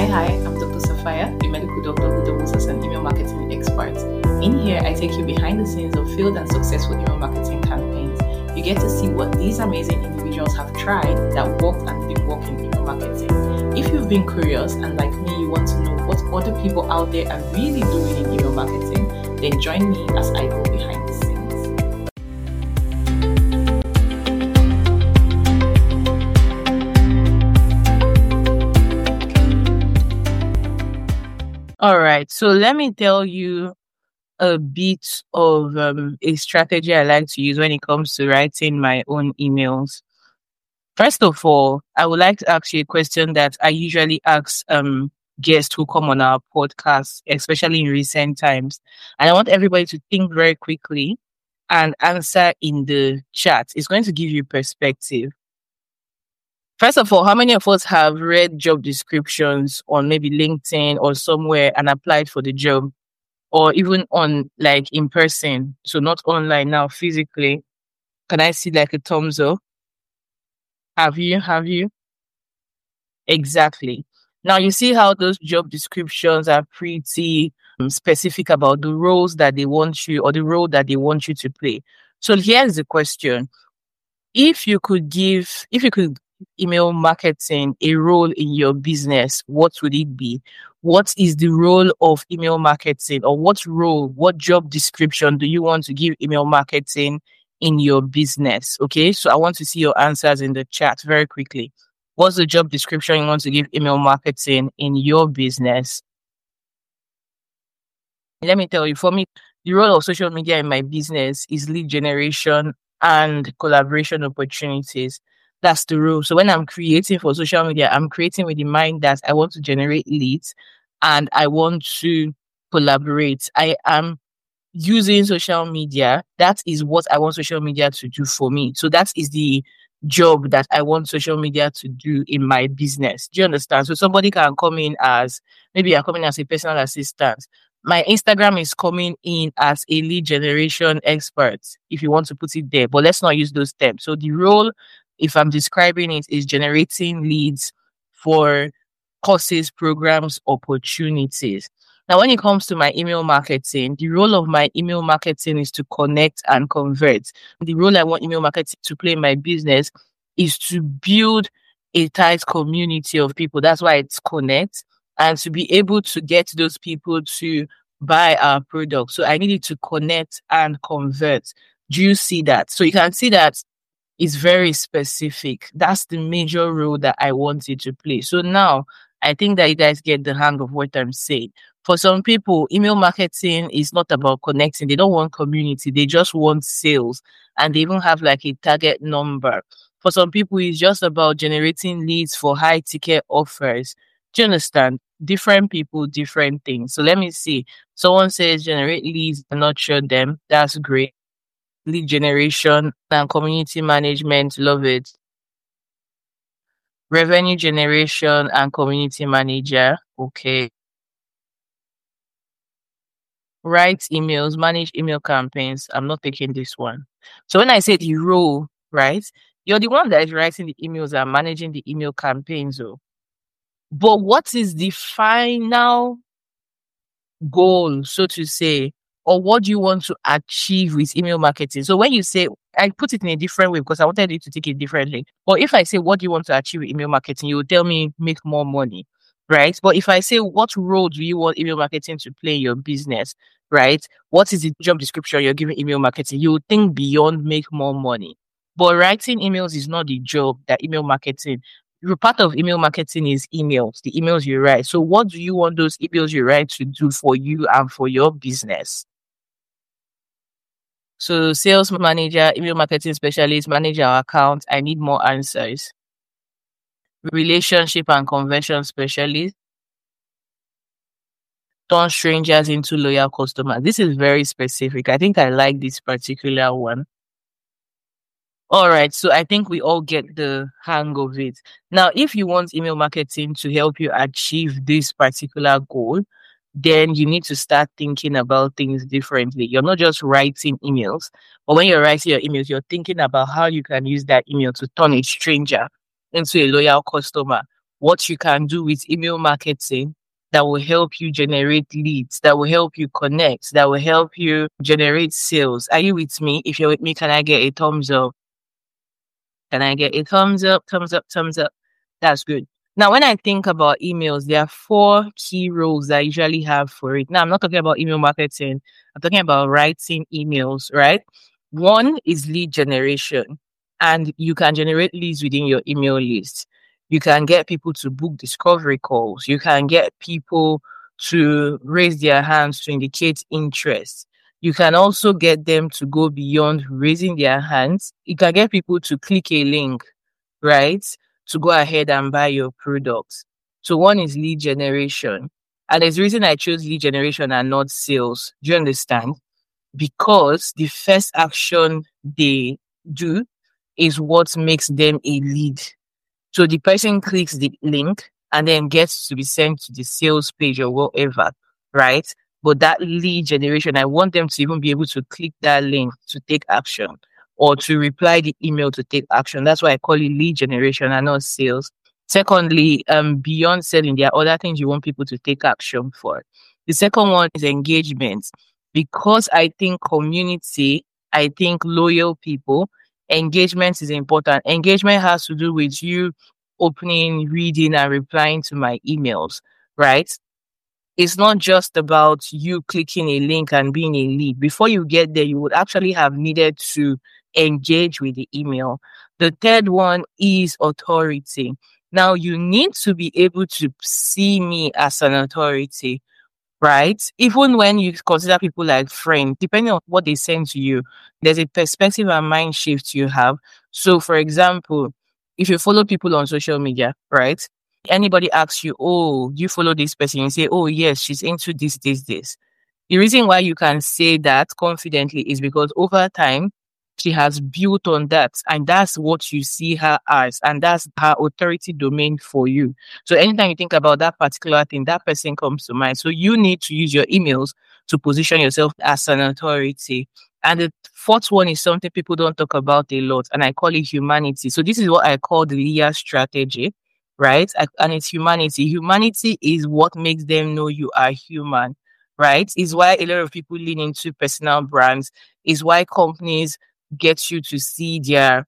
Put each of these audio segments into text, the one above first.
Hi, I'm Dr. Safaya, a medical doctor who doubles as an email marketing expert. In here, I take you behind the scenes of failed and successful email marketing campaigns. You get to see what these amazing individuals have tried that worked and didn't work in email marketing. If you've been curious and like me, you want to know what other people out there are really doing in email marketing, then join me as I go behind the scenes. All right, so let me tell you a bit of a strategy I like to use when it comes to writing my own emails. First of all, I would like to ask you a question that I usually ask guests who come on our podcast, especially in recent times. And I want everybody to think very quickly and answer in the chat. It's going to give you perspective. First of all, how many of us have read job descriptions on maybe LinkedIn or somewhere and applied for the job, or even on like in person? So not online now, physically. Can I see like a thumbs up? Have you? Exactly. Now you see how those job descriptions are pretty specific about the roles that they want you or the role that they want you to play. So here's the question. If you could email marketing a role in your business, what would it be? What is the role of email marketing, or what job description do you want to give email marketing in your business? Okay, so I want to see your answers in the chat very quickly. What's the job description you want to give email marketing in your business? Let me tell you, for me, the role of social media in my business is lead generation and collaboration opportunities. That's the rule. So when I'm creating for social media, I'm creating with the mind that I want to generate leads and I want to collaborate. I am using social media. That is what I want social media to do for me. So that is the job that I want social media to do in my business. Do you understand? So somebody can come in as, maybe you're coming as a personal assistant. My Instagram is coming in as a lead generation expert, if you want to put it there, but let's not use those terms. So the role, if I'm describing it, is generating leads for courses, programs, opportunities. Now, when it comes to my email marketing, the role of my email marketing is to connect and convert. The role I want email marketing to play in my business is to build a tight community of people. That's why it's connect, and to be able to get those people to buy our product. So I needed to connect and convert. Do you see that? So you can see that it's very specific. That's the major role that I want it to play. So now I think that you guys get the hang of what I'm saying. For some people, email marketing is not about connecting. They don't want community. They just want sales. And they even have like a target number. For some people, it's just about generating leads for high ticket offers. Do you understand? Different people, different things. So let me see. Someone says generate leads and nurture them. That's great. Lead generation and community management. Love it. Revenue generation and community manager. Okay. Write emails, manage email campaigns. I'm not taking this one. So when I say the role, right, you're the one that is writing the emails and managing the email campaigns. But what is the final goal, so to say, or what do you want to achieve with email marketing? So when you say, I put it in a different way because I wanted you to take it differently. But if I say, what do you want to achieve with email marketing? You will tell me make more money, right? But if I say, what role do you want email marketing to play in your business, right? What is the job description you're giving email marketing? You will think beyond make more money. But writing emails is not the job that email marketing. Part of email marketing is emails, the emails you write. So what do you want those emails you write to do for you and for your business? So sales manager, email marketing specialist, manage our account. I need more answers. Relationship and conversion specialist. Turn strangers into loyal customers. This is very specific. I think I like this particular one. All right, so I think we all get the hang of it. Now, if you want email marketing to help you achieve this particular goal, then you need to start thinking about things differently. You're not just writing emails, but when you're writing your emails, you're thinking about how you can use that email to turn a stranger into a loyal customer. what you can do with email marketing that will help you generate leads, that will help you connect, that will help you generate sales. Are you with me? If you're with me, can I get a thumbs up? Can I get a thumbs up, thumbs up, thumbs up? That's good. Now, when I think about emails, there are four key roles that I usually have for it. Now, I'm not talking about email marketing. I'm talking about writing emails, right? One is lead generation, and you can generate leads within your email list. You can get people to book discovery calls. You can get people to raise their hands to indicate interest. You can also get them to go beyond raising their hands. You can get people to click a link, right, to go ahead and buy your product. So one is lead generation. And there's a reason I chose lead generation and not sales. Do you understand? Because the first action they do is what makes them a lead. So the person clicks the link and then gets to be sent to the sales page or whatever, right? But that lead generation, I want them to even be able to click that link to take action or to reply the email to take action. That's why I call it lead generation and not sales. Secondly, beyond selling, there are other things you want people to take action for. The second one is engagement. Because I think community, I think loyal people, engagement is important. Engagement has to do with you opening, reading, and replying to my emails, right? It's not just about you clicking a link and being a lead. Before you get there, you would actually have needed to engage with the email. The third one is authority. Now, you need to be able to see me as an authority, right? Even when you consider people like friends, depending on what they send to you, there's a perspective and mind shift you have. So, for example, if you follow people on social media, right? Anybody asks you, oh, you follow this person, you say, oh, yes, she's into this, this, this. The reason why you can say that confidently is because over time, she has built on that, and that's what you see her as, and that's her authority domain for you. So anytime you think about that particular thing, that person comes to mind. So you need to use your emails to position yourself as an authority. And the fourth one is something people don't talk about a lot, and I call it humanity. So this is what I call the Leah strategy, right? And it's humanity. Humanity is what makes them know you are human, right? Is why a lot of people lean into personal brands, is why companies get you to see their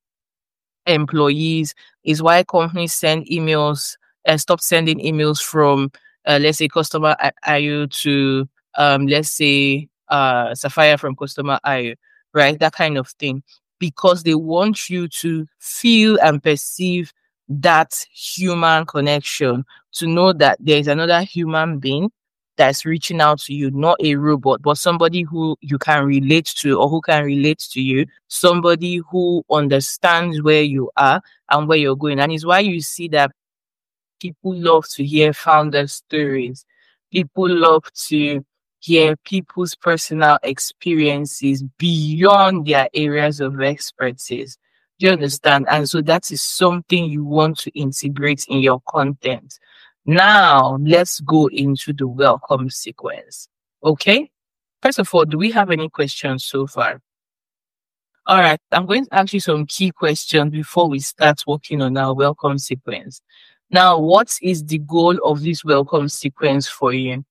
employees, is why companies send emails and stop sending emails from, let's say, customer IO to, let's say, Sapphire from customer IO, right? That kind of thing. Because they want you to feel and perceive that human connection, to know that there is another human being that's reaching out to you, not a robot, but somebody who you can relate to or who can relate to you, somebody who understands where you are and where you're going. And it's why you see that people love to hear founder stories. People love to hear people's personal experiences beyond their areas of expertise. Do you understand? And so that is something you want to integrate in your content. Now, let's go into the welcome sequence. Okay? First of all, do we have any questions so far? All right, I'm going to ask you some key questions before we start working on our welcome sequence. Now, what is the goal of this welcome sequence for you?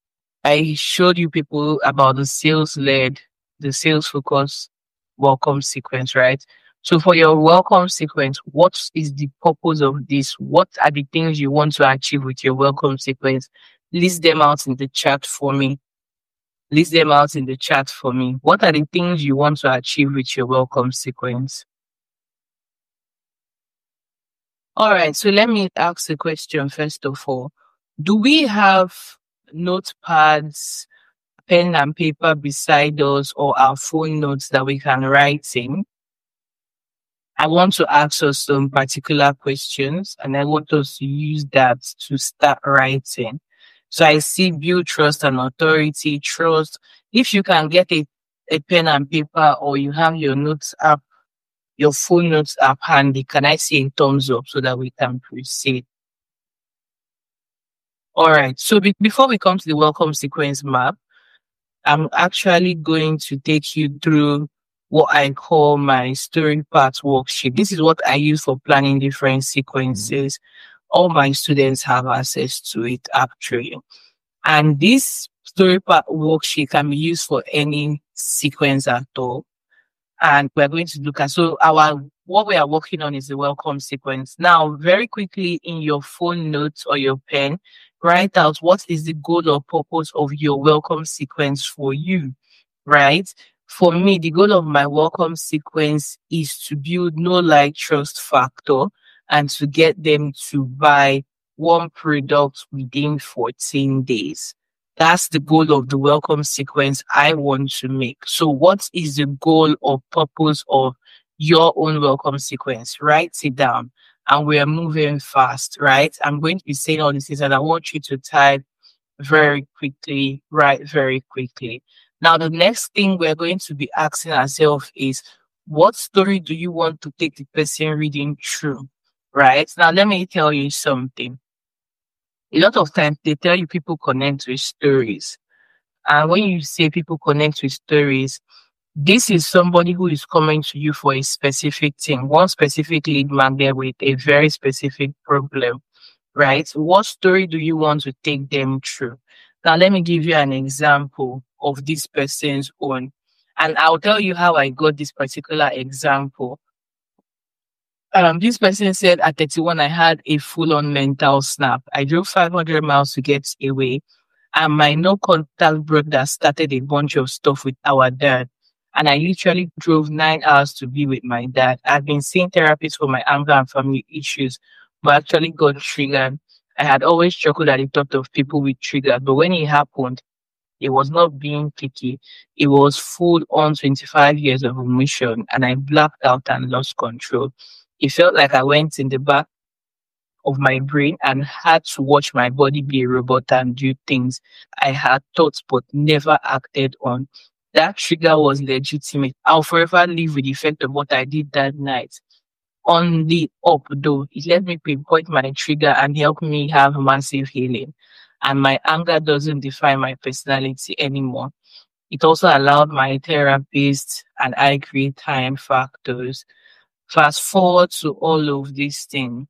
I showed you people about the sales-led, the sales focus welcome sequence, right? So for your welcome sequence, what is the purpose of this? What are the things you want to achieve with your welcome sequence? List them out in the chat for me. List them out in the chat for me. What are the things you want to achieve with your welcome sequence? All right, so let me ask the question first of all. Do we have notepads, pen and paper beside us, or our phone notes that we can write in? I want to ask us some particular questions, and I want us to use that to start writing. So I see build trust and authority, trust. If you can get a pen and paper, or you have your notes app, your phone notes app handy, can I see a thumbs up so that we can proceed? All right. So before we come to the welcome sequence map, I'm actually going to take you through what I call my story part worksheet. This is what I use for planning different sequences All my students have access to it actually. And this story part worksheet can be used for any sequence at all. And we're going to look at, so our what we are working on is the welcome sequence. Now, very quickly in your phone notes or your pen, write out what is the goal or purpose of your welcome sequence for you, right? For me, the goal of my welcome sequence is to build no like trust factor and to get them to buy one product within 14 days. That's the goal of the welcome sequence I want to make. So, what is the goal or purpose of your own welcome sequence? Write it down. And we are moving fast, right? I'm going to be saying all these things, and I want you to type very quickly, write very quickly. Now, the next thing we're going to be asking ourselves is, what story do you want to take the person reading through? Right? Now, let me tell you something. A lot of times they tell you people connect with stories. And when you say people connect with stories, this is somebody who is coming to you for a specific thing, one specific lead magnet with a very specific problem, right? What story do you want to take them through? Now, let me give you an example of this person's own. And I'll tell you how I got this particular example. This person said at 31, I had a full on mental snap. I drove 500 miles to get away, and my no contact brother started a bunch of stuff with our dad. And I literally drove 9 hours to be with my dad. I've been seeing therapists for my anger and family issues, but actually got triggered. I had always chuckled at the thought of people with triggers, but when it happened, it was not being picky. It was full on 25 years of emotion, and I blacked out and lost control. It felt like I went in the back of my brain and had to watch my body be a robot and do things I had thought but never acted on. That trigger was legitimate. I'll forever live with the effect of what I did that night. On the up, though, it let me pinpoint my trigger and help me have massive healing. And my anger doesn't define my personality anymore. It also allowed my therapist and I create time factors. Fast forward to all of these things.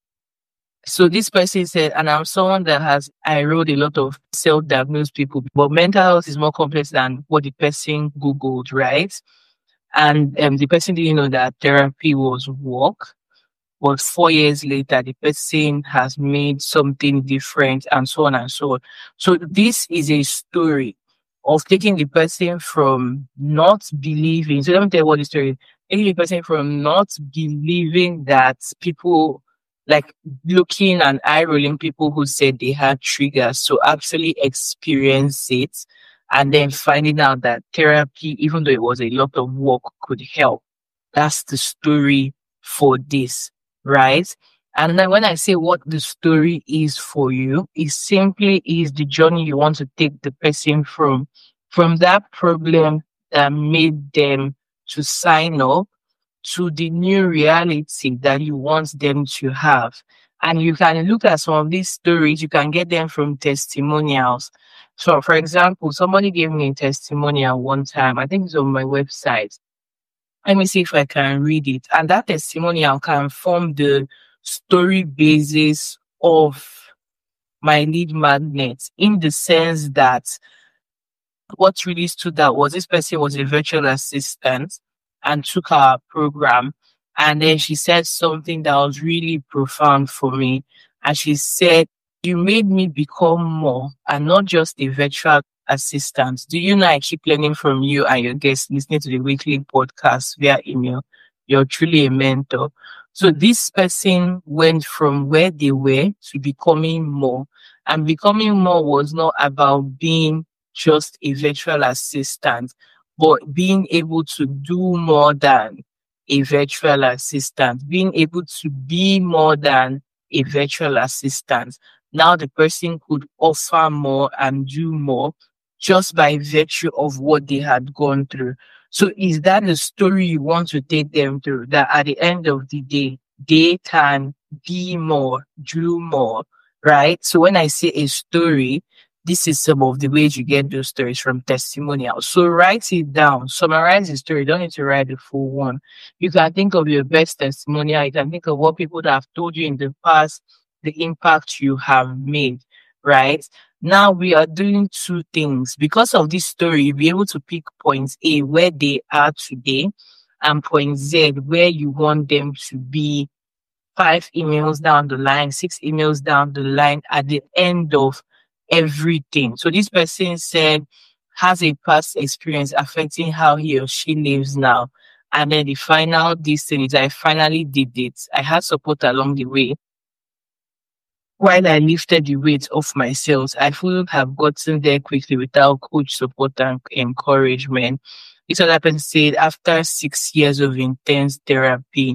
So this person said, and I'm someone that I wrote a lot of self-diagnosed people, but mental health is more complex than what the person Googled, right? And the person didn't know that therapy was work. But 4 years later, the person has made something different and so on and so on. So this is a story of taking the person from not believing. So let me tell you what the story is. Taking the person from not believing that people like looking and eye rolling people who said they had triggers to actually experience it and then finding out that therapy, even though it was a lot of work, could help. That's the story for this, right? And then when I say what the story is for you, it simply is the journey you want to take the person from that problem that made them to sign up to the new reality that you want them to have. And you can look at some of these stories, you can get them from testimonials. So, for example, somebody gave me a testimonial one time, I think it's on my website. Let me see if I can read it. And that testimonial can form the story basis of my lead magnet in the sense that what really stood out was this person was a virtual assistant and took our program. And then she said something that was really profound for me. And she said, you made me become more and not just a virtual assistant. Do you know I keep learning from you and your guests listening to the weekly podcast via email? You're truly a mentor. So this person went from where they were to becoming more. And becoming more was not about being just a virtual assistant, but being able to do more than a virtual assistant, being able to be more than a virtual assistant. Now the person could offer more and do more just by virtue of what they had gone through. So is that the story you want to take them through? That at the end of the day, they can be more, do more, right? So when I say a story, this is some of the ways you get those stories from testimonials. So write it down, summarize the story. You don't need to write the full one. You can think of your best testimonial. You can think of what people that have told you in the past the impact you have made, right? Now we are doing two things. Because of this story, you'll be able to pick point A where they are today and point Z where you want them to be 5 emails down the line, 6 emails down the line at the end of everything. So this person said has a past experience affecting how he or she lives now. And then the final this thing is I finally did it. I had support along the way. While I lifted the weight off myself, I couldn't have gotten there quickly without coach support and encouragement. This other person said after 6 years of intense therapy,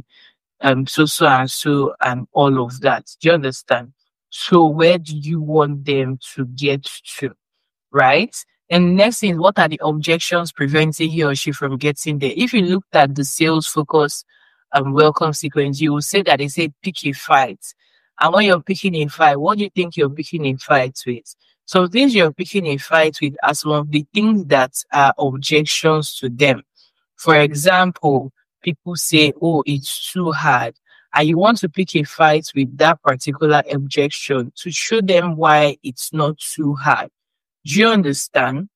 so and so and all of that. Do you understand? So where do you want them to get to? Right? And next thing, what are the objections preventing he or she from getting there? If you looked at the sales focus welcome sequence, you will say that they say pick a fight. And when you're picking a fight, what do you think you're picking a fight with? So things you're picking a fight with are some of the things that are objections to them. For example, people say, oh, it's too hard. And you want to pick a fight with that particular objection to show them why it's not too hard. Do you understand?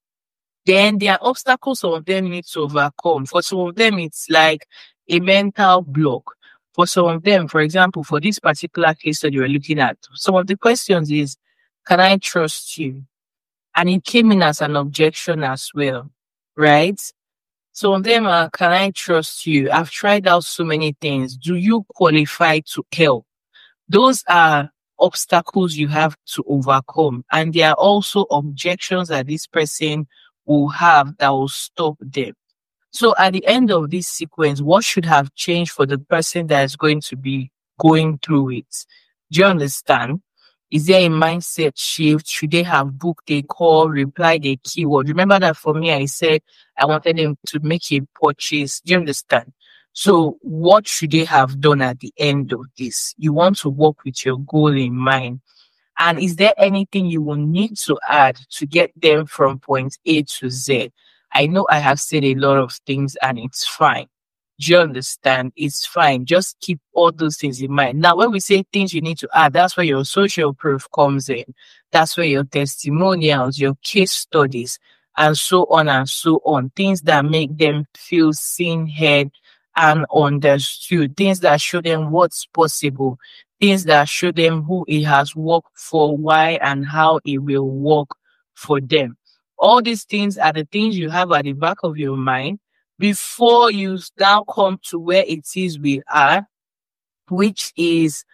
Then there are obstacles some of them need to overcome. For some of them, it's like a mental block. For some of them, for example, for this particular case that you are looking at, some of the questions is, can I trust you? And it came in as an objection as well, right? Some of them are, can I trust you? I've tried out so many things. Do you qualify to help? Those are obstacles you have to overcome. And there are also objections that this person will have that will stop them. So at the end of this sequence, what should have changed for the person that is going to be going through it? Do you understand? Is there a mindset shift? Should they have booked a call, replied a keyword? Remember that for me, I said I wanted them to make a purchase. Do you understand? So what should they have done at the end of this? You want to work with your goal in mind. And is there anything you will need to add to get them from point A to Z? I know I have said a lot of things and it's fine. Do you understand? It's fine. Just keep all those things in mind. Now, when we say things you need to add, that's where your social proof comes in. That's where your testimonials, your case studies, and so on and so on. Things that make them feel seen, heard, and understood. Things that show them what's possible. Things that show them who it has worked for, why, and how it will work for them. All these things are the things you have at the back of your mind before you now come to where it is we are, which is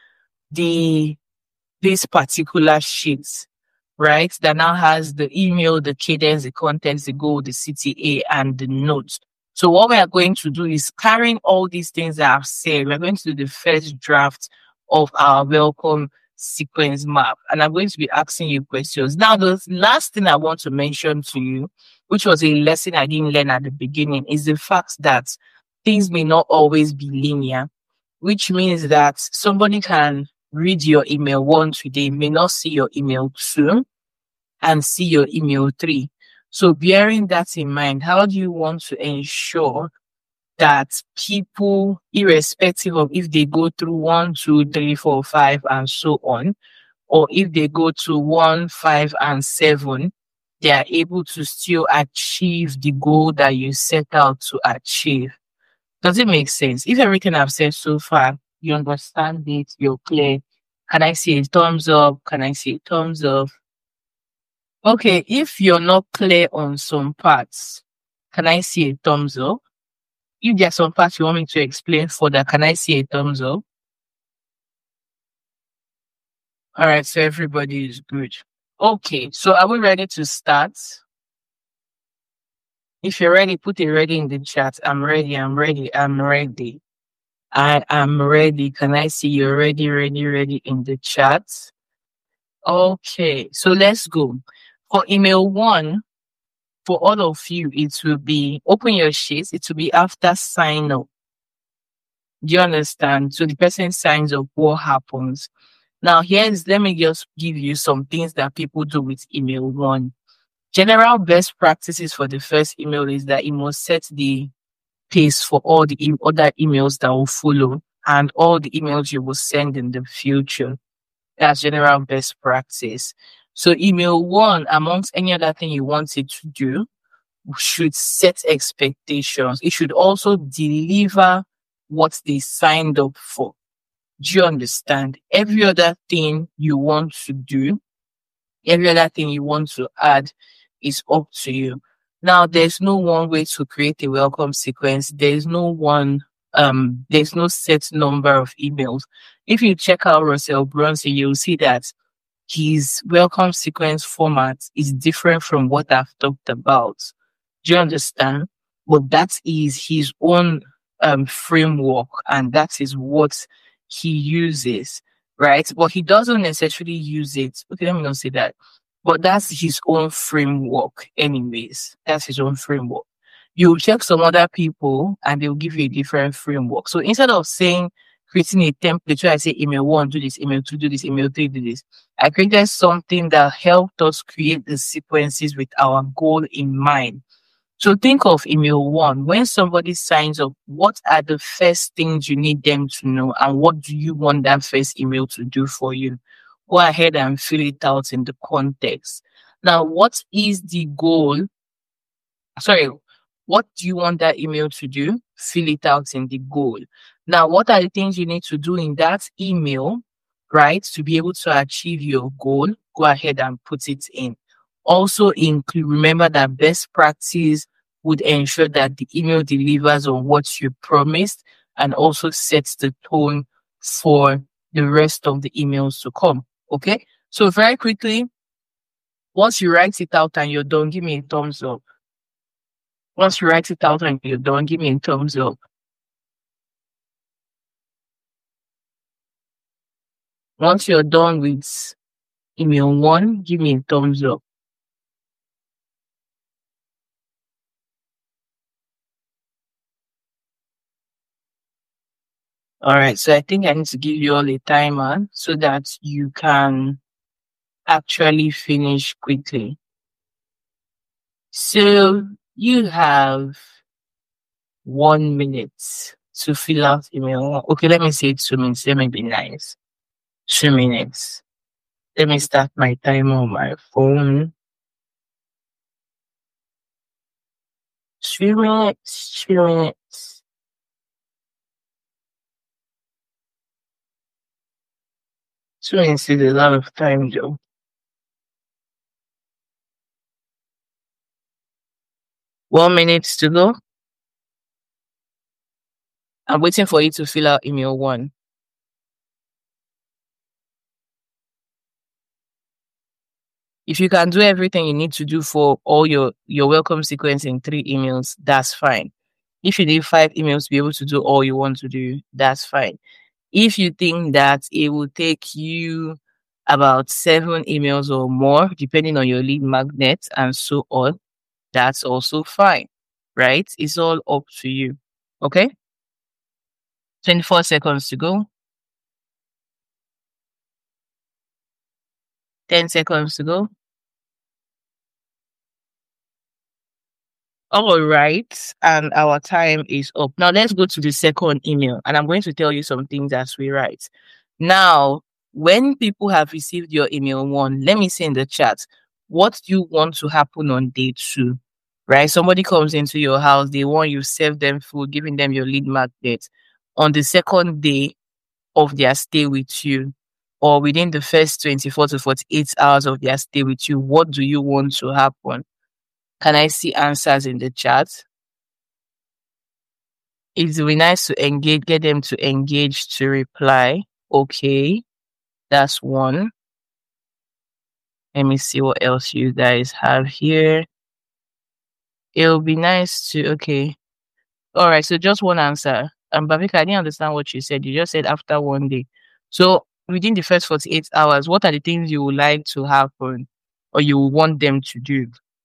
this particular sheet, right? That now has the email, the cadence, the context, the goal, the CTA, and the notes. So what we are going to do is carrying all these things that I've said, we're going to do the first draft of our welcome sequence map. And I'm going to be asking you questions. Now, the last thing I want to mention to you, which was a lesson I didn't learn at the beginning, is the fact that things may not always be linear, which means that somebody can read your email 1 today, may not see your email 2, and see your email 3. So bearing that in mind, how do you want to ensure that people, irrespective of if they go through 1, 2, 3, 4, 5, and so on, or if they go to 1, 5, and 7, they are able to still achieve the goal that you set out to achieve? Does it make sense? If everything I've said so far, you understand it, you're clear. Can I see a thumbs up? Can I see a thumbs up? Okay, if you're not clear on some parts, can I see a thumbs up? If there are some parts you want me to explain further, can I see a thumbs up? All right, so everybody is good. Okay, so are we ready to start? If you're ready, put a ready in the chat. I'm ready, I'm ready, I'm ready. I am ready. Can I see you're ready in the chat? Okay, so let's go. For email 1, for all of you, it will be open your sheets. It will be after sign up. Do you understand? So the person signs up, what happens? Now, let me just give you some things that people do with email 1. General best practices for the first email is that it must set the pace for all the other emails that will follow and all the emails you will send in the future. as general best practice. So email one, amongst any other thing you want it to do, should set expectations. It should also deliver what they signed up for. Do you understand? Every other thing you want to do, every other thing you want to add is up to you. Now, there's no one way to create a welcome sequence. There's no set number of emails. If you check out Russell Brunson, you'll see that his welcome sequence format is different from what I've talked about. Do you understand? But that is his own framework, and that is what he uses, right? But he doesn't necessarily use it. Okay, let me not say that. But that's his own framework, anyways. That's his own framework. You'll check some other people and they'll give you a different framework. So instead of saying creating a template where I say email one, do this, email two, do this, email three, do this, I created something that helped us create the sequences with our goal in mind. So think of email one. When somebody signs up, what are the first things you need them to know, and what do you want that first email to do for you? Go ahead and fill it out in the context. Now, what is the goal? Sorry, what do you want that email to do? Fill it out in the goal. Now, what are the things you need to do in that email, right, to be able to achieve your goal? Go ahead and put it in. Also remember that best practice would ensure that the email delivers on what you promised and also sets the tone for the rest of the emails to come. Okay. So very quickly, once you write it out and you're done, give me a thumbs up. Once you write it out and you're done, give me a thumbs up. Once you're done with email one, give me a thumbs up. All right, so I think I need to give you all a timer so that you can actually finish quickly. So you have 1 minute to fill out email. Okay, let me say 2 minutes. Let me be nice. 2 minutes. Let me start my timer on my phone. 2 minutes. 2 minutes. 2 minutes is a lot of time, Joe. One minute to go. I'm waiting for you to fill out email one. If you can do everything you need to do for all your welcome sequence in 3 emails, that's fine. If you need 5 emails to be able to do all you want to do, that's fine. If you think that it will take you about 7 emails or more, depending on your lead magnet and so on, that's also fine, right? It's all up to you. Okay? 24 seconds to go. 10 seconds to go. All right. And our time is up. Now let's go to the second email. And I'm going to tell you some things as we write. Now, when people have received your email one, let me say in the chat, what do you want to happen on day 2? Right? Somebody comes into your house, they want you to serve them food, giving them your lead magnet. On the second day of their stay with you, or within the first 24 to 48 hours of their stay with you, what do you want to happen? Can I see answers in the chat? It would be nice to engage, get them to engage to reply. Okay, that's one. Let me see what else you guys have here. It'll be nice to, okay. All right, so just one answer. Bavika, I didn't understand what you said. You just said after 1 day. So within the first 48 hours, what are the things you would like to happen or you want them to do?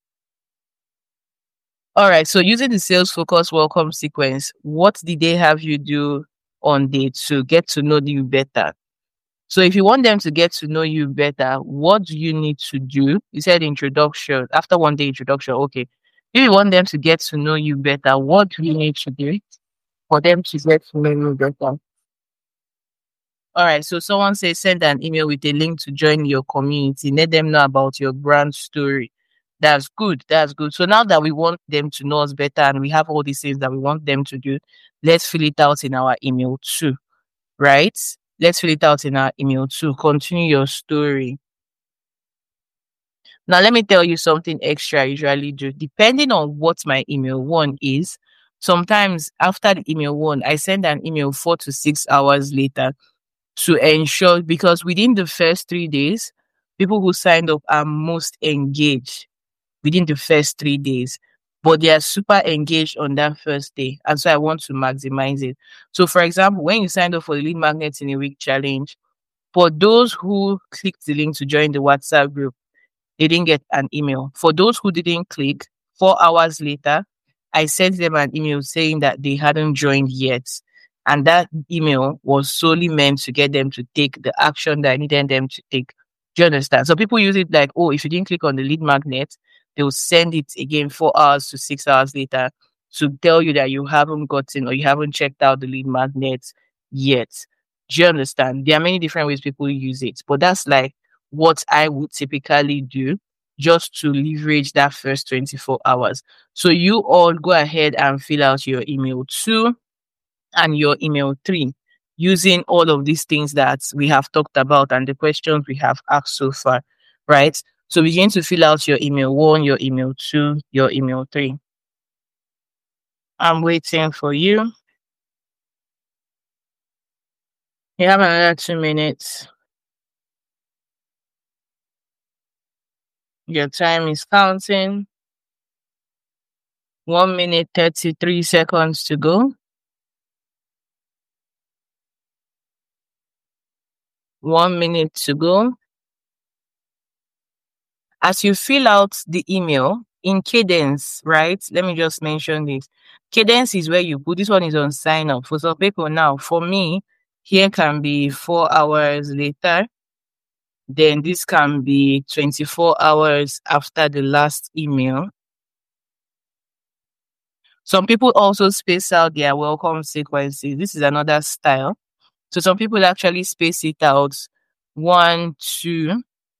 All right, so using the sales focus welcome sequence, what did they have you do on day 2? Get to know you better. So if you want them to get to know you better, what do you need to do? You said introduction, after 1 day introduction. Okay. If you want them to get to know you better, what do you need to do for them to get to know you better? All right. So someone says send an email with a link to join your community. Let them know about your brand story. That's good. That's good. So now that we want them to know us better and we have all these things that we want them to do, let's fill it out in our email too. Right? Let's fill it out in our email too. Continue your story. Now, let me tell you something extra I usually do. Depending on what my email one is, sometimes after the email one, I send an email 4 to 6 hours later to ensure, because within the first 3 days, people who signed up are most engaged within the first 3 days, but they are super engaged on that first day. And so I want to maximize it. So, for example, when you signed up for the Lead Magnets in a Week challenge, for those who clicked the link to join the WhatsApp group, they didn't get an email. For those who didn't click, 4 hours later, I sent them an email saying that they hadn't joined yet. And that email was solely meant to get them to take the action that I needed them to take. Do you understand? So people use it like, oh, if you didn't click on the lead magnet, they'll send it again 4 hours to 6 hours later to tell you that you haven't gotten or you haven't checked out the lead magnet yet. Do you understand? There are many different ways people use it, but that's like what I would typically do just to leverage that first 24 hours. So you all go ahead and fill out your email 2 and your email 3 using all of these things that we have talked about and the questions we have asked so far, right? So begin to fill out your email 1, your email 2, your email 3. I'm waiting for you. You have another 2 minutes. Your time is counting. 1 minute, 33 seconds to go. 1 minute to go. As you fill out the email in Cadence, right? Let me just mention this. Cadence is where you put, this one is on sign up. For some people now, for me, here can be 4 hours later. Then this can be 24 hours after the last email. Some people also space out their welcome sequences. This is another style. So some people actually space it out 1, 2.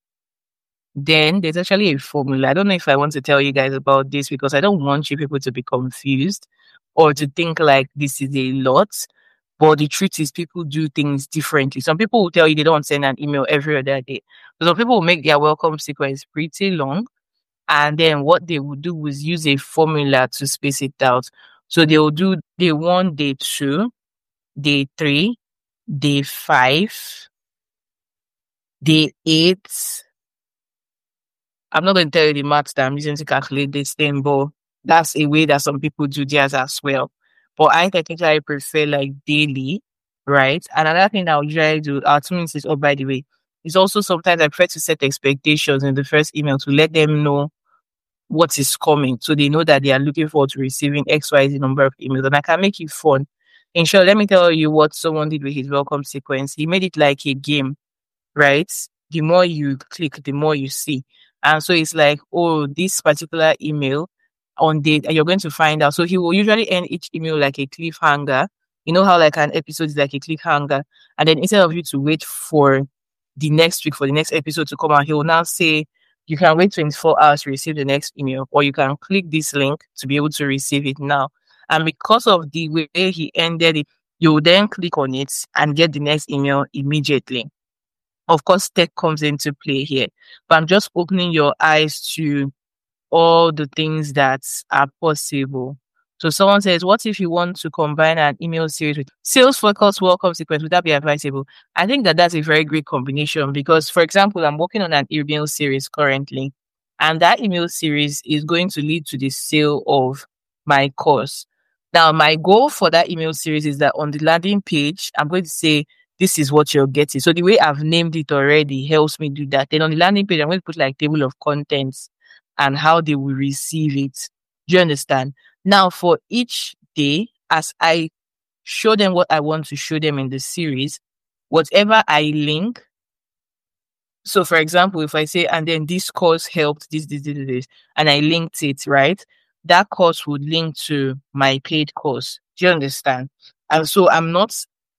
Then there's actually a formula. I don't know if I want to tell you guys about this because I don't want you people to be confused or to think like this is a lot. But the truth is people do things differently. Some people will tell you they don't send an email every other day. So some people will make their welcome sequence pretty long. And then what they will do is use a formula to space it out. So they will do day 1, day 2, day 3, day 5, day 8. I'm not going to tell you the maths that I'm using to calculate this thing, but that's a way that some people do theirs as well. But I technically prefer like daily, right? And another thing that I usually do, our 2 minutes is, oh, by the way, is also sometimes I prefer to set expectations in the first email to let them know what is coming. So they know that they are looking forward to receiving XYZ number of emails. And I can make it fun. In short, let me tell you what someone did with his welcome sequence. He made it like a game, right? The more you click, the more you see. And so it's like, oh, this particular email on date, and you're going to find out. So he will usually end each email like a cliffhanger. You know how like an episode is like a cliffhanger. And then instead of you to wait for the next week for the next episode to come out, he will now say, you can wait 24 hours to receive the next email, or you can click this link to be able to receive it now. And because of the way he ended it, you will then click on it and get the next email immediately. Of course, tech comes into play here, but I'm just opening your eyes to all the things that are possible. So someone says, what if you want to combine an email series with sales focused welcome sequence? Would that be advisable? I think that that's a very great combination because, for example, I'm working on an email series currently, and that email series is going to lead to the sale of my course. Now, my goal for that email series is that on the landing page, I'm going to say, this is what you're getting. So the way I've named it already helps me do that. Then on the landing page, I'm going to put like table of contents and how they will receive it. Do you understand? Now, for each day, as I show them what I want to show them in the series, whatever I link. So, for example, if I say, and then this course helped this, and I linked it, right? That course would link to my paid course. Do you understand? And so I'm not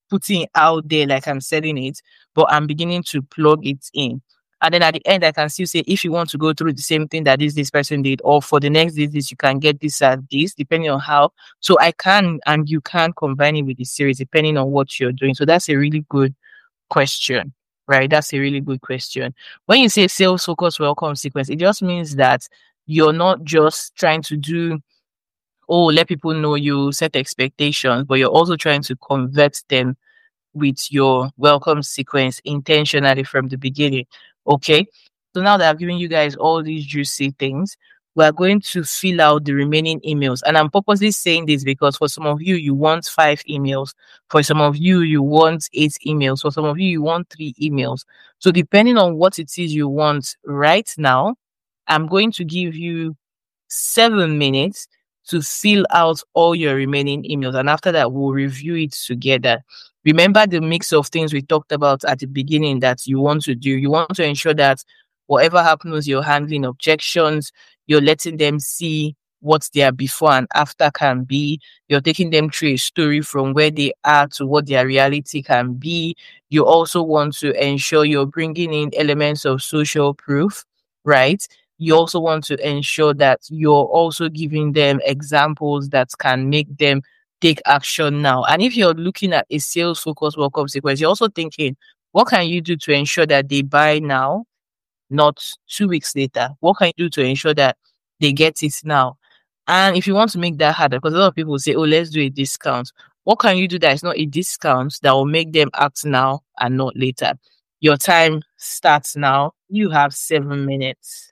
putting out there like I'm selling it, but I'm beginning to plug it in. And then at the end, I can still say, if you want to go through the same thing that this person did, or for the next this, you can get this at this, depending on how. So I can and you can combine it with the series depending on what you're doing. So that's a really good question, right? That's a really good question. When you say sales focus welcome sequence, it just means that you're not just trying to do, oh, let people know you set expectations, but you're also trying to convert them with your welcome sequence intentionally from the beginning. Okay. So now that I've given you guys all these juicy things, we're going to fill out the remaining emails. And I'm purposely saying this because for some of you, you want 5 emails. For some of you, you want 8 emails. For some of you, you want 3 emails. So depending on what it is you want right now, I'm going to give you 7 minutes to fill out all your remaining emails. And after that, we'll review it together. Remember the mix of things we talked about at the beginning that you want to do. You want to ensure that whatever happens, you're handling objections, you're letting them see what their before and after can be. You're taking them through a story from where they are to what their reality can be. You also want to ensure you're bringing in elements of social proof, right? You also want to ensure that you're also giving them examples that can make them take action now. And if you're looking at a sales focused welcome sequence, you're also thinking, what can you do to ensure that they buy now, not 2 weeks later? What can you do to ensure that they get it now? And if you want to make that harder, because a lot of people say, oh, let's do a discount. What can you do that is not a discount that will make them act now and not later? Your time starts now. You have 7 minutes.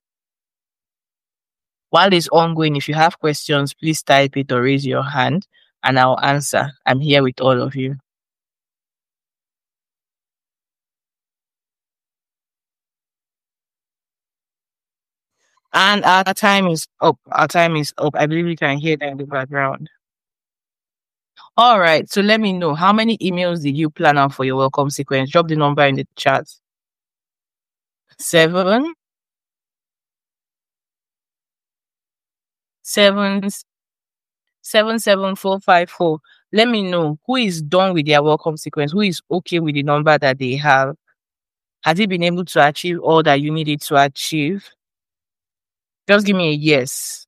While it's ongoing, if you have questions, please type it or raise your hand and I'll answer. I'm here with all of you. And our time is up. Our time is up. I believe you can hear that in the background. All right. So let me know, how many emails did you plan out for your welcome sequence? Drop the number in the chat. 7, 7, 77454. Let me know who is done with their welcome sequence, who is okay with the number that they have. Has it been able to achieve all that you needed to achieve? Just give me a yes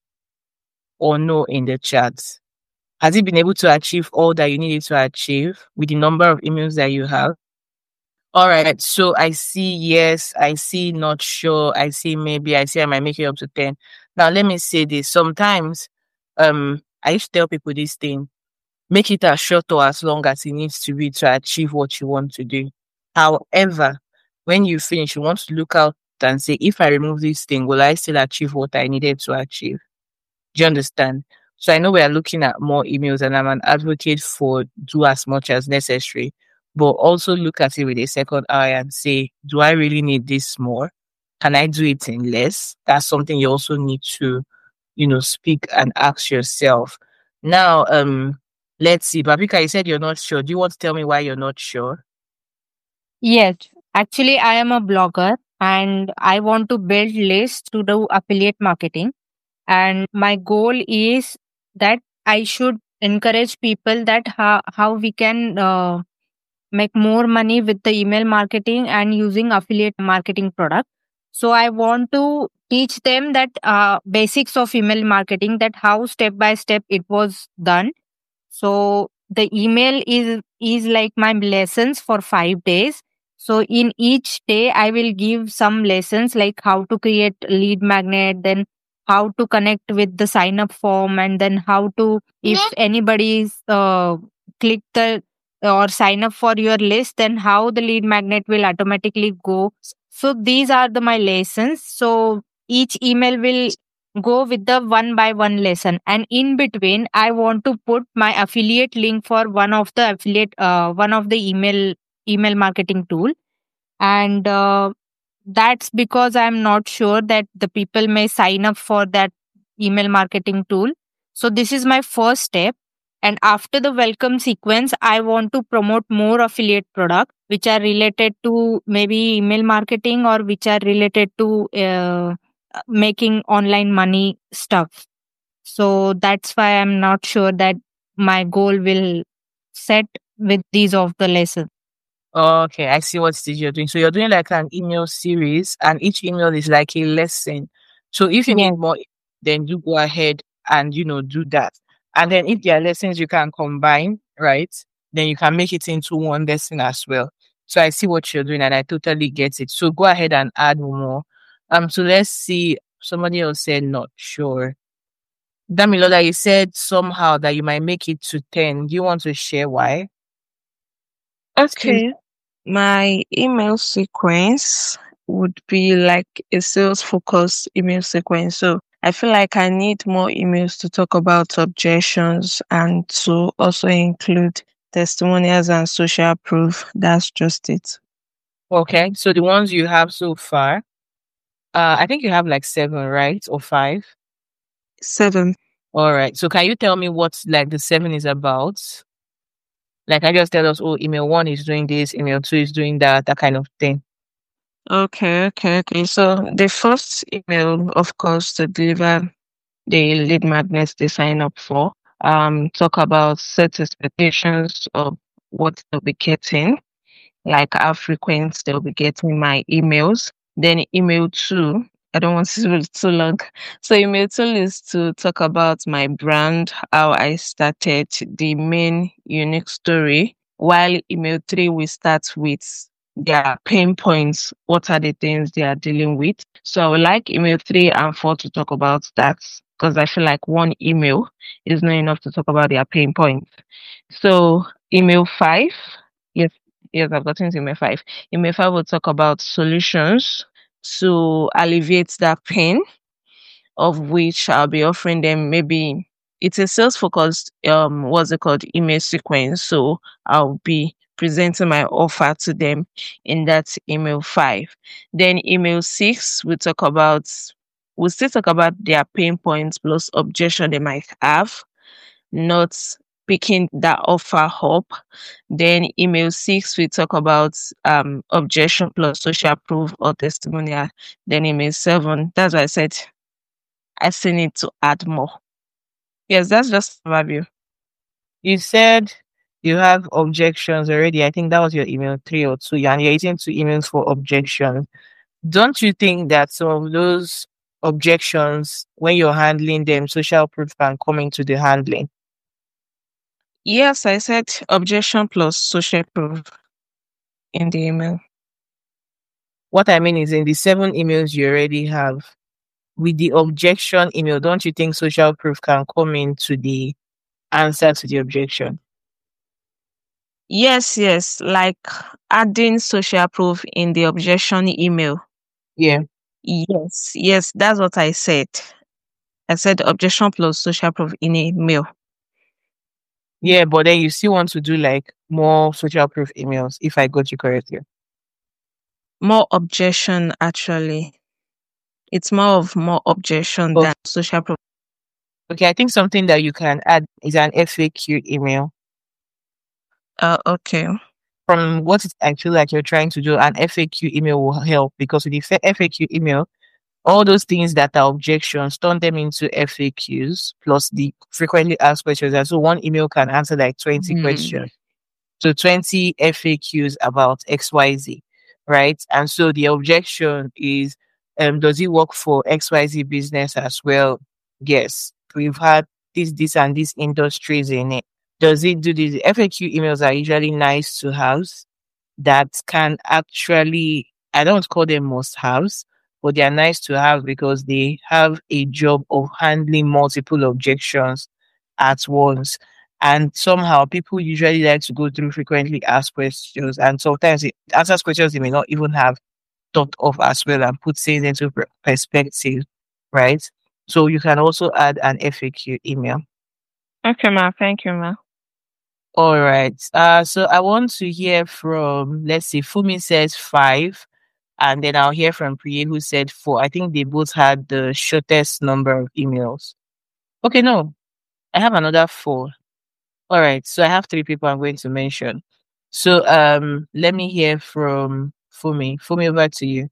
or no in the chat. Has it been able to achieve all that you needed to achieve with the number of emails that you have? All right. So I see yes, I see not sure, I see maybe, I see I might make it up to 10. Now let me say this. Sometimes I used to tell people this thing, make it as short or as long as it needs to be to achieve what you want to do. However, when you finish, you want to look out and say, if I remove this thing, will I still achieve what I needed to achieve? Do you understand? So I know we are looking at more emails and I'm an advocate for do as much as necessary, but also look at it with a second eye and say, do I really need this more? Can I do it in less? That's something you also need to, speak and ask yourself. Now, let's see. Babika, you said you're not sure. Do you want to tell me why you're not sure? Yes, actually, I am a blogger and I want to build lists to do affiliate marketing. And my goal is that I should encourage people that how we can make more money with the email marketing and using affiliate marketing product. So I want to teach them that basics of email marketing, that how step by step it was done. So the email is like my lessons for 5 days. So in each day I will give some lessons like how to create lead magnet, then how to connect with the sign up form, and then how to, if anybody's click the or sign up for your list, then how the lead magnet will automatically go. So these are my lessons. So each email will go with the one by one lesson, and in between I want to put my affiliate link for one of the email marketing tool. And that's because I'm not sure that the people may sign up for that email marketing tool. So this is my first step. And after the welcome sequence, I want to promote more affiliate products which are related to maybe email marketing, or which are related to making online money stuff. So that's why I'm not sure that my goal will set with these of the lessons. Okay, I see what it is you're doing. So you're doing like an email series, and each email is like a lesson. So if you need Yes. more, then you go ahead and do that. And then if there are lessons you can combine, right? Then you can make it into one lesson as well. So I see what you're doing, and I totally get it. So go ahead and add more. So let's see. Somebody else said not sure. Damilola, you said somehow that you might make it to 10. Do you want to share why? Okay. My email sequence would be like a sales focused email sequence. So I feel like I need more emails to talk about objections and to also include testimonials and social proof. That's just it. Okay, so the ones you have so far, I think you have like 7, right? Or 5? 7. All right. So can you tell me what like the 7 is about? Like I just tell us, oh, email 1 is doing this, email 2 is doing that kind of thing. Okay. So the first email, of course, to deliver the lead magnets they sign up for, talk about set expectations of what they'll be getting, like how frequent they'll be getting my emails. Then email 2, I don't want to be too long. So email 2 is to talk about my brand, how I started, the main unique story, while email 3 will start with their pain points. What are the things they are dealing with? So I would like email 3 and 4 to talk about that because I feel like one email is not enough to talk about their pain points. So email 5, yes, yes, I've gotten to email 5. Email 5 will talk about solutions to alleviate that pain, of which I'll be offering them. Maybe it's a sales focused what's it called, email sequence. So I'll be presenting my offer to them in that email 5. Then email 6 we'll still talk about their pain points plus objection they might have, not picking that offer up. Then email 6 we talk about objection plus social proof or testimonial. Then email 7, that's why I said I still need to add more. Yes, that's just an overview. You said you have objections already. I think that was your email 3 or 2, and you're using 2 emails for objections. Don't you think that some of those objections, when you're handling them, social proof can come into the handling? Yes, I said objection plus social proof in the email. What I mean is in the 7 emails you already have, with the objection email, don't you think social proof can come into the answer to the objection? Yes, like adding social proof in the objection email. Yeah. Yes, that's what I said. I said objection plus social proof in a mail. Yeah, but then you still want to do like more social proof emails, if I got you correctly. More objection, actually. It's more objection Oh, than social proof. okay, I think something that you can add is an FAQ email. Okay. From what I feel like you're trying to do, an FAQ email will help because with the FAQ email, all those things that are objections, turn them into FAQs plus the frequently asked questions. And so one email can answer like 20 questions. So 20 FAQs about XYZ, right? And so the objection is, does it work for XYZ business as well? Yes. We've had this, and these industries in it. Does it do this? FAQ emails are usually nice to have that can actually, I don't call them must haves, but they are nice to have because they have a job of handling multiple objections at once. And somehow people usually like to go through frequently asked questions, and sometimes it answers questions they may not even have thought of as well and put things into perspective, right? So you can also add an FAQ email. Okay, ma. Thank you, ma. All right. So I want to hear from, let's see, Fumi says 5, and then I'll hear from Priye who said 4. I think they both had the shortest number of emails. Okay, no, I have another 4. All right. So I have 3 people I'm going to mention. So let me hear from Fumi. Fumi, over to you.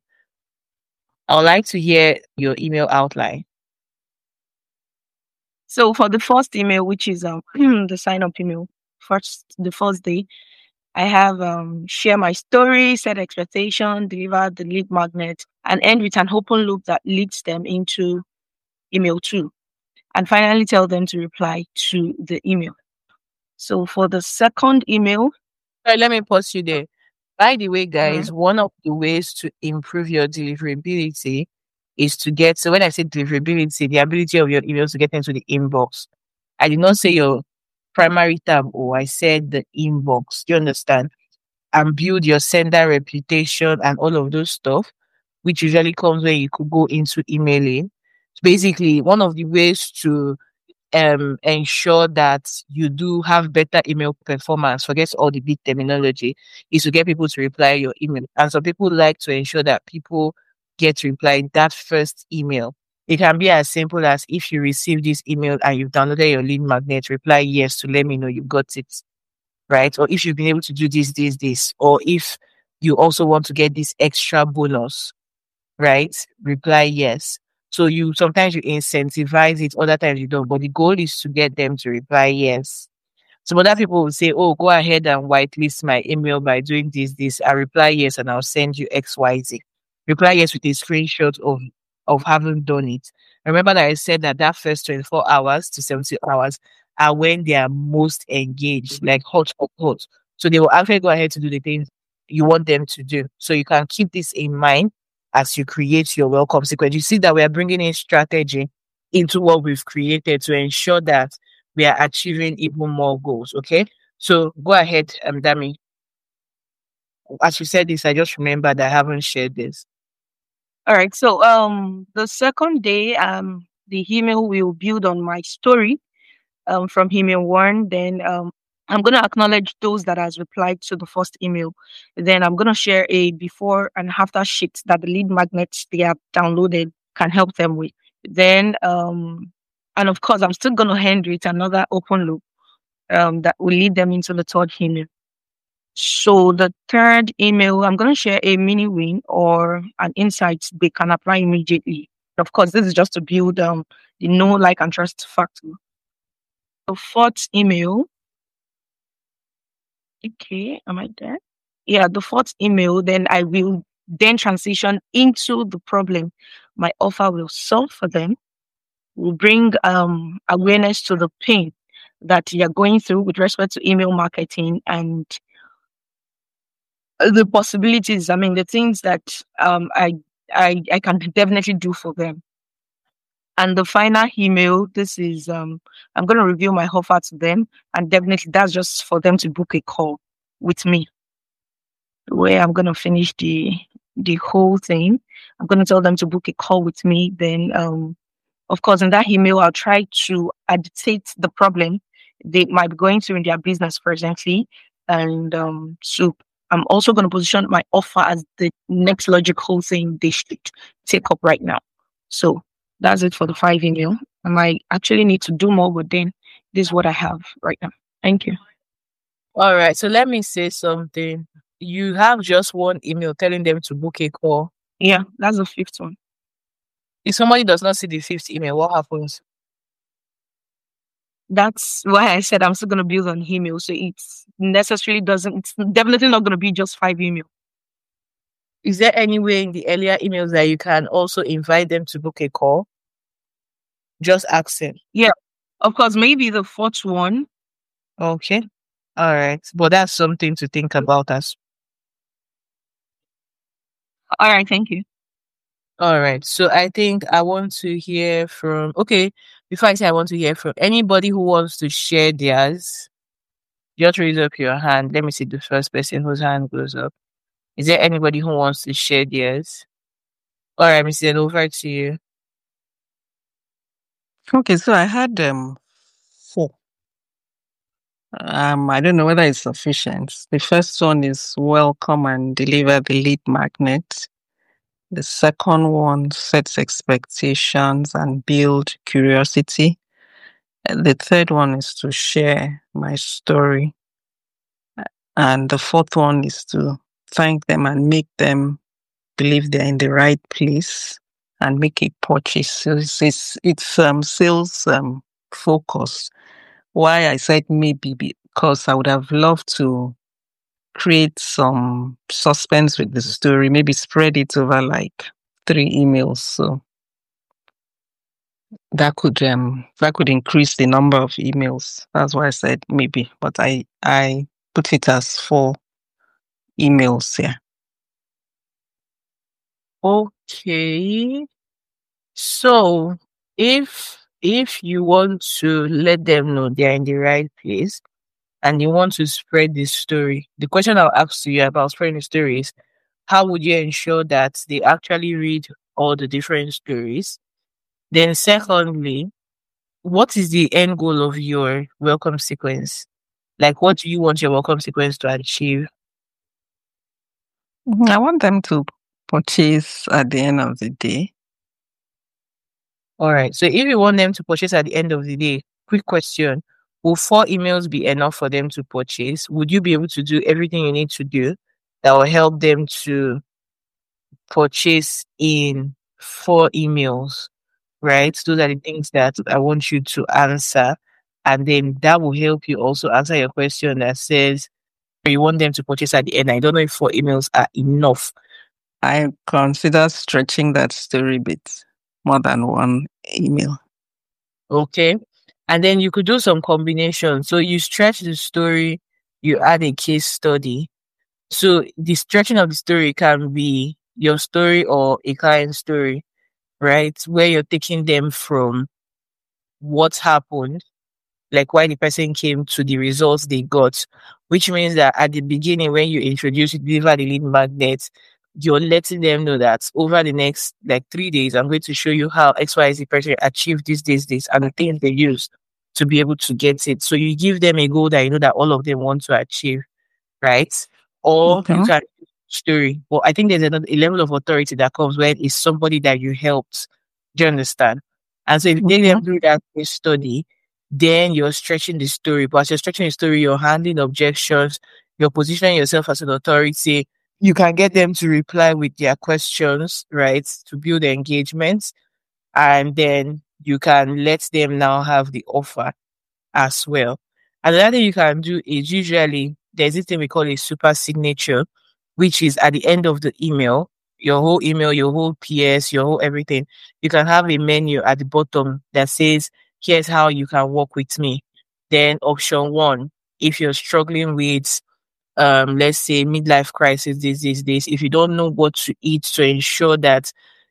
I would like to hear your email outline. So for the first email, which is the sign up email, the first day. I have share my story, set expectation, deliver the lead magnet, and end with an open loop that leads them into email 2. And finally tell them to reply to the email. So for the second email, Sorry, let me pause you there. By the way, guys, one of the ways to improve your deliverability is to get, so when I say deliverability, the ability of your emails to get into the inbox. I did not say your primary tab, or I said the inbox. Do you understand? And build your sender reputation and all of those stuff, which usually comes when you could go into emailing. So basically, one of the ways to ensure that you do have better email performance, forget all the big terminology, is to get people to reply your email. And some people like to ensure that people get to reply that first email. It can be as simple as, if you receive this email and you've downloaded your lead magnet, reply yes to let me know you got it, right? Or if you've been able to do this, or if you also want to get this extra bonus, right? Reply yes. So sometimes you incentivize it, other times you don't. But the goal is to get them to reply yes. Some other people will say, "Oh, go ahead and whitelist my email by doing this. I reply yes, and I'll send you XYZ." Reply yes with a screenshot of having done it. Remember that I said that first 24 hours to 70 hours are when they are most engaged, like hot, hot, hot. So they will actually go ahead to do the things you want them to do. So you can keep this in mind as you create your welcome sequence. You see that we are bringing in strategy into what we've created to ensure that we are achieving even more goals. Okay. So go ahead, Dami. As you said this, I just remembered I haven't shared this. all right. So the second day, the email will build on my story from email 1. Then I'm going to acknowledge those that has replied to the first email. Then I'm going to share a before and after sheet that the lead magnets they have downloaded can help them with. Then and of course I'm still going to end with another open loop that will lead them into the third email. So the third email, I'm going to share a mini win or an insight they can apply immediately. Of course, this is just to build the know, like, and trust factor. The fourth email. Okay, am I there? Yeah, the fourth email, then I will then transition into the problem my offer will solve for them. Will bring awareness to the pain that you're going through with respect to email marketing and the possibilities. I mean, the things that I can definitely do for them. And the final email, this is I'm going to reveal my offer to them, and definitely that's just for them to book a call with me, where I'm going to finish the whole thing. I'm going to tell them to book a call with me. Then, of course, in that email, I'll try to agitate the problem they might be going through in their business presently, and so I'm also going to position my offer as the next logical thing they should take up right now. So that's it for the 5 email. I might actually need to do more, but then this is what I have right now. Thank you. All right. So let me say something. You have just one email telling them to book a call. Yeah, that's the 5th one. If somebody does not see the 5th email, what happens? That's why I said I'm still going to build on email. So it's definitely not going to be just 5 email. Is there any way in the earlier emails that you can also invite them to book a call? Just ask them. Yeah, of course, maybe the 4th one. Okay. All right. But that's something to think about as. All right. Thank you. All right. So I think I want to hear from, okay, before I say I want to hear from anybody who wants to share theirs, just raise up your hand. Let me see the first person whose hand goes up. Is there anybody who wants to share theirs? All right, Mr. Over to you. Okay, so I had 4. I don't know whether it's sufficient. The first one is welcome and deliver the lead magnet. The second one sets expectations and build curiosity. And the third one is to share my story. And the fourth one is to thank them and make them believe they're in the right place and make a purchase. So it's sales focused. Why I said maybe course, I would have loved to create some suspense with the story, maybe spread it over like 3 emails. So that could increase the number of emails. That's why I said maybe, but I put it as 4 emails. Yeah. Okay. So if you want to let them know they're in the right place and you want to spread this story, the question I'll ask to you about spreading the story is how would you ensure that they actually read all the different stories? Then secondly, what is the end goal of your welcome sequence? Like what do you want your welcome sequence to achieve? I want them to purchase at the end of the day. All right. So if you want them to purchase at the end of the day, quick question. Will 4 emails be enough for them to purchase? Would you be able to do everything you need to do that will help them to purchase in 4 emails? Right? Those are the things that I want you to answer. And then that will help you also answer your question that says you want them to purchase at the end. I don't know if 4 emails are enough. I consider stretching that story bit more than 1 email. Okay. And then you could do some combination. So you stretch the story, you add a case study. So the stretching of the story can be your story or a client story, right? Where you're taking them from what happened, like why the person came to the results they got, which means that at the beginning, when you deliver the lead magnet, you're letting them know that over the next like 3 days, I'm going to show you how XYZ person achieved this, and the things they use to be able to get it. So you give them a goal that you know that all of them want to achieve, right? Or Okay. you can story. But I think there's a level of authority that comes when it's somebody that you helped. Do you understand? And so if you take them through that case study, then you're stretching the story. But as you're stretching the story, you're handling objections, you're positioning yourself as an authority. You can get them to reply with their questions, right? To build engagement. And then you can let them now have the offer as well. Another thing you can do is usually there's this thing we call a super signature, which is at the end of the email, your whole email, your whole PS, your whole everything. You can have a menu at the bottom that says, here's how you can work with me. Then option 1, if you're struggling with let's say midlife crisis, this, if you don't know what to eat to ensure that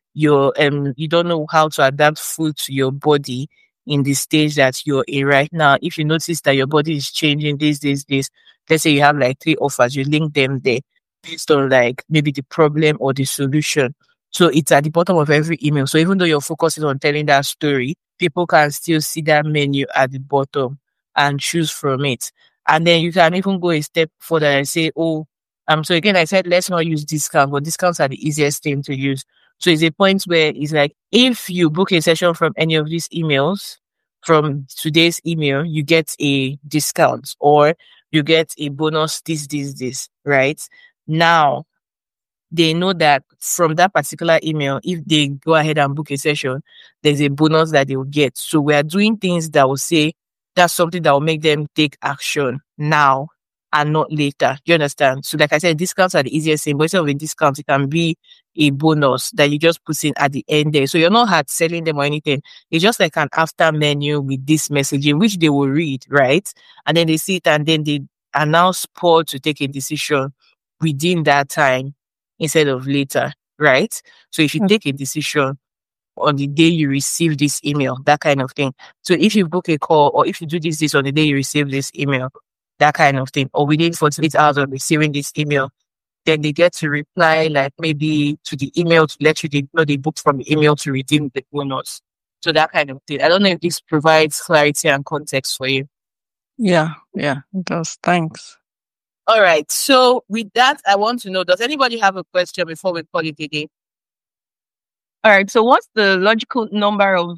you don't know how to adapt food to your body in the stage that you're in right now. If you notice that your body is changing this, let's say you have like 3 offers, you link them there based on like maybe the problem or the solution. So it's at the bottom of every email. So even though you're focusing on telling that story, people can still see that menu at the bottom and choose from it. And then you can even go a step further and say, oh, so again, I said, let's not use discounts, but discounts are the easiest thing to use. So it's a point where it's like, if you book a session from any of these emails, from today's email, you get a discount or you get a bonus, this, right? Now, they know that from that particular email, if they go ahead and book a session, there's a bonus that they will get. So we are doing things that will say that's something that will make them take action now and not later. Do you understand? So like I said, discounts are the easiest thing, but instead of a discount, it can be a bonus that you just put in at the end there. So you're not hard selling them or anything. It's just like an after menu with this messaging, which they will read, right? And then they see it and then they are now spoiled to take a decision within that time instead of later, right? So if you take a decision on the day you receive this email, that kind of thing. So if you book a call or if you do this on the day you receive this email, that kind of thing, or within 48 hours of receiving this email, then they get to reply like maybe to the email to let you know they booked from the email to redeem the bonus. So that kind of thing. I don't know if this provides clarity and context for you. Yeah, it does. Thanks. All right. So with that, I want to know, does anybody have a question before we call it a day? All right. So what's the logical number of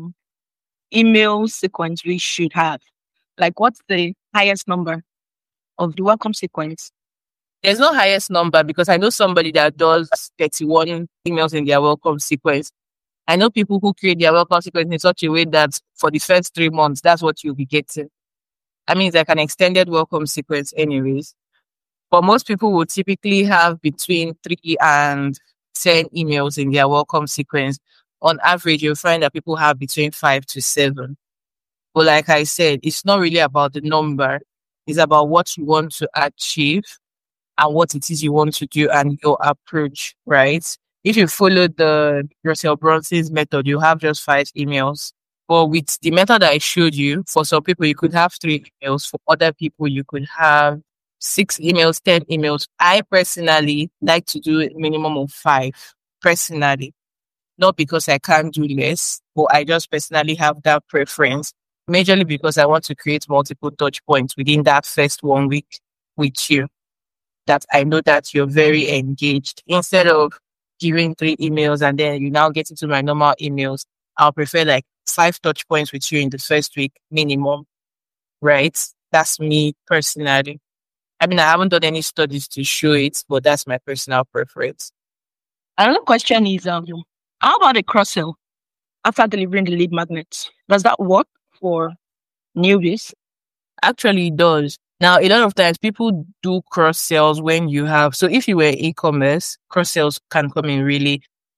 email sequence we should have? Like what's the highest number of the welcome sequence? There's no highest number because I know somebody that does 31 emails in their welcome sequence. I know people who create their welcome sequence in such a way that for the first 3 months, that's what you'll be getting. I mean, it's like an extended welcome sequence anyways. But most people will typically have between 3 and 10 emails in their welcome sequence. On average, you'll find that people have between 5 to 7. But like I said, it's not really about the number. It's about what you want to achieve and what it is you want to do and your approach, right? If you follow the Russell Brunson's method, you have just 5 emails. But with the method I showed you, for some people, you could have 3 emails. For other people, you could have 6 emails, 10 emails. I personally like to do a minimum of 5, personally. Not because I can't do less, but I just personally have that preference. Majorly because I want to create multiple touch points within that first 1 week with you, that I know that you're very engaged. Instead of giving 3 emails and then you now get into my normal emails, I'll prefer like 5 touch points with you in the first week minimum, right? That's me personally. I mean, I haven't done any studies to show it, but that's my personal preference. Another question is, how about a cross sell after delivering the lead magnet? Does that work for newbies? Actually, it does. Now, a lot of times people do cross sales when you have, so if you were e-commerce, cross sales can come in really.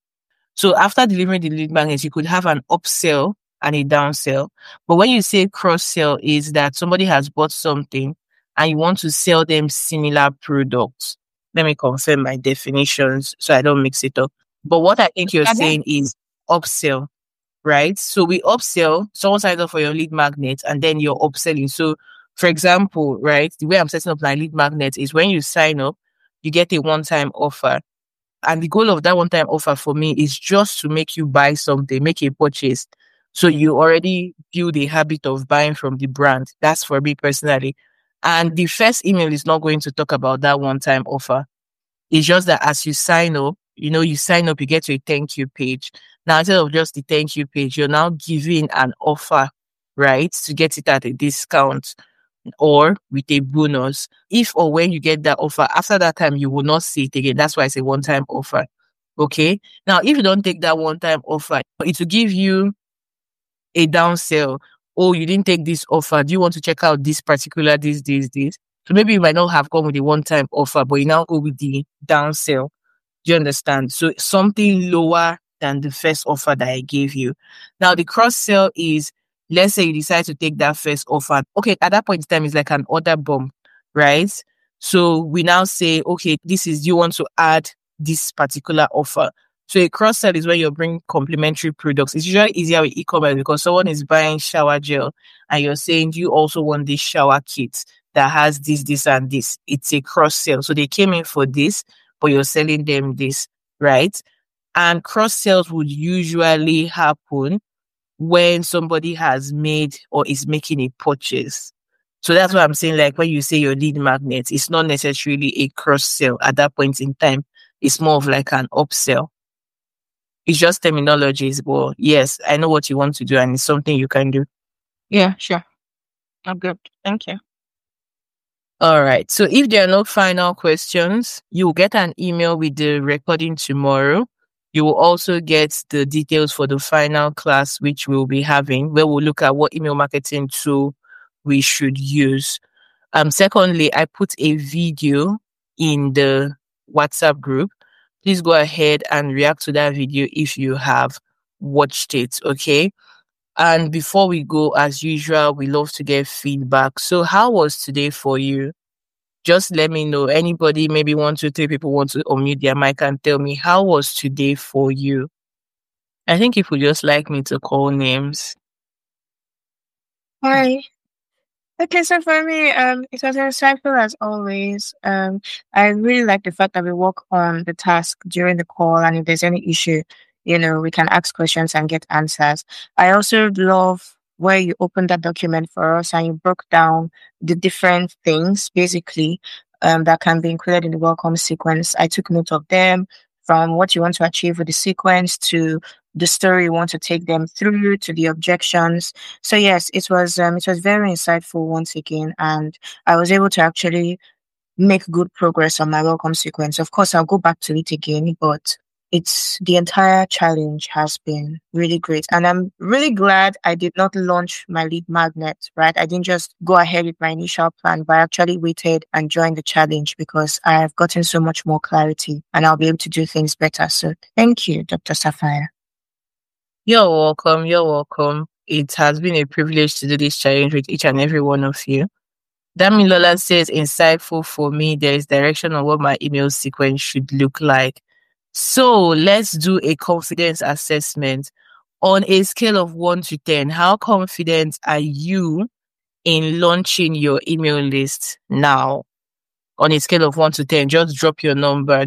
So after delivering the lead magnets, you could have an upsell and a downsell. But when you say cross sell, is that somebody has bought something and you want to sell them similar products. Let me confirm my definitions so I don't mix it up. But what I think you're Okay. saying is upsell, right? So we upsell, someone signs up for your lead magnet and then you're upselling. So for example, right, the way I'm setting up my lead magnet is when you sign up, you get a one-time offer. And the goal of that one-time offer for me is just to make you buy something, make a purchase. So you already build a habit of buying from the brand. That's for me personally. And the first email is not going to talk about that one-time offer. It's just that as you sign up, you sign up, you get to a thank you page. Now, instead of just the thank you page, you're now giving an offer, right, to get it at a discount or with a bonus. If or when you get that offer, after that time, you will not see it again. That's why it's a one-time offer. Okay. Now, if you don't take that one-time offer, it will give you a downsell. Oh, you didn't take this offer. Do you want to check out this particular, this? So maybe you might not have gone with the one-time offer, but you now go with the downsell. Do you understand? So something lower than the first offer that I gave you. Now, the cross-sell is, let's say you decide to take that first offer. Okay, at that point in time, it's like an order bump, right? So we now say, okay, do you want to add this particular offer? So a cross-sell is where you bring complementary products. It's usually easier with e-commerce because someone is buying shower gel and you're saying you also want this shower kit that has this, and this. It's a cross-sell. So they came in for this, but you're selling them this, right? And cross-sales would usually happen when somebody has made or is making a purchase. So that's why I'm saying, like, when you say your lead magnet, it's not necessarily a cross-sell at that point in time. It's more of like an upsell. It's just terminologies, but yes, I know what you want to do and it's something you can do. Yeah, sure. I'm good. Thank you. All right. So if there are no final questions, you will get an email with the recording tomorrow. You will also get the details for the final class, which we'll be having, where we'll look at what email marketing tool we should use. Secondly, I put a video in the WhatsApp group. Please go ahead and react to that video if you have watched it, okay? And before we go, as usual, we love to get feedback. So how was today for you? Just let me know. Anybody, maybe 1, 2, 3 people want to unmute their mic and tell me, how was today for you? I think if you just like me to call names. Hi. Okay, so for me, it was insightful as always. I really like the fact that we work on the task during the call, and if there's any issue, we can ask questions and get answers. I also love where you opened that document for us and you broke down the different things, basically, that can be included in the welcome sequence. I took note of them, from what you want to achieve with the sequence to the story you want to take them through to the objections. So yes, it was very insightful once again, and I was able to actually make good progress on my welcome sequence. Of course, I'll go back to it again, but the entire challenge has been really great. And I'm really glad I did not launch my lead magnet, right? I didn't just go ahead with my initial plan, but I actually waited and joined the challenge because I have gotten so much more clarity and I'll be able to do things better. So thank you, Dr. Sapphire. You're welcome. You're welcome. It has been a privilege to do this challenge with each and every one of you. Damilola says, insightful for me. There is direction on what my email sequence should look like. So let's do a confidence assessment. On a scale of 1 to 10, how confident are you in launching your email list now? On a scale of 1 to 10, just drop your number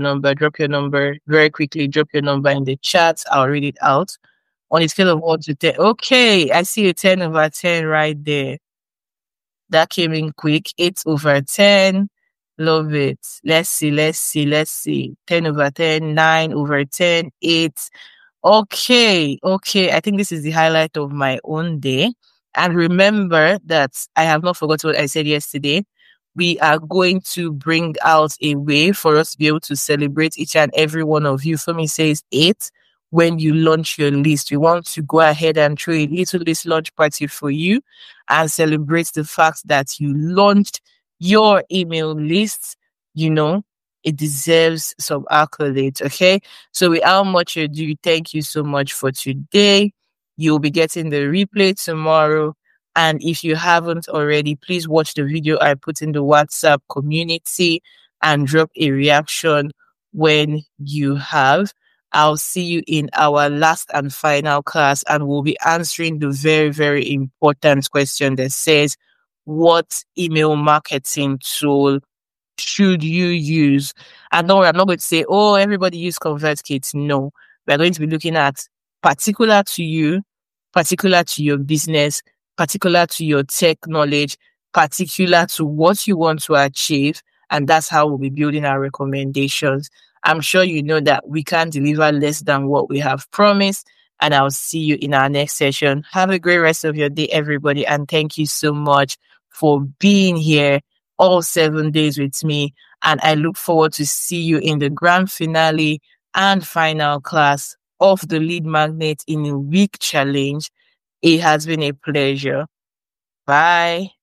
very quickly. Drop your number in the chat. I'll read it out. On a scale of 1 to 10. Okay, I see a 10 over 10 right there. That came in quick. 8 over 10. Love it. Let's see. 10 over 10, 9 over 10, 8. Okay. I think this is the highlight of my own day. And remember that I have not forgotten what I said yesterday. We are going to bring out a way for us to be able to celebrate each and every one of you. For me, says 8. When you launch your list, we want to go ahead and throw a little list launch party for you and celebrate the fact that you launched your email list. You know, it deserves some accolades. Okay. So without much ado, thank you so much for today. You'll be getting the replay tomorrow. And if you haven't already, please watch the video I put in the WhatsApp community and drop a reaction when you have. I'll see you in our last and final class, and we'll be answering the very, very important question that says, what email marketing tool should you use? And no, I'm not going to say, oh, everybody use ConvertKit. No, we're going to be looking at particular to you, particular to your business, particular to your tech knowledge, particular to what you want to achieve. And that's how we'll be building our recommendations. I'm sure you know that we can deliver less than what we have promised. And I'll see you in our next session. Have a great rest of your day, everybody. And thank you so much for being here all 7 days with me. And I look forward to see you in the grand finale and final class of the Lead Magnet in a Week challenge. It has been a pleasure. Bye.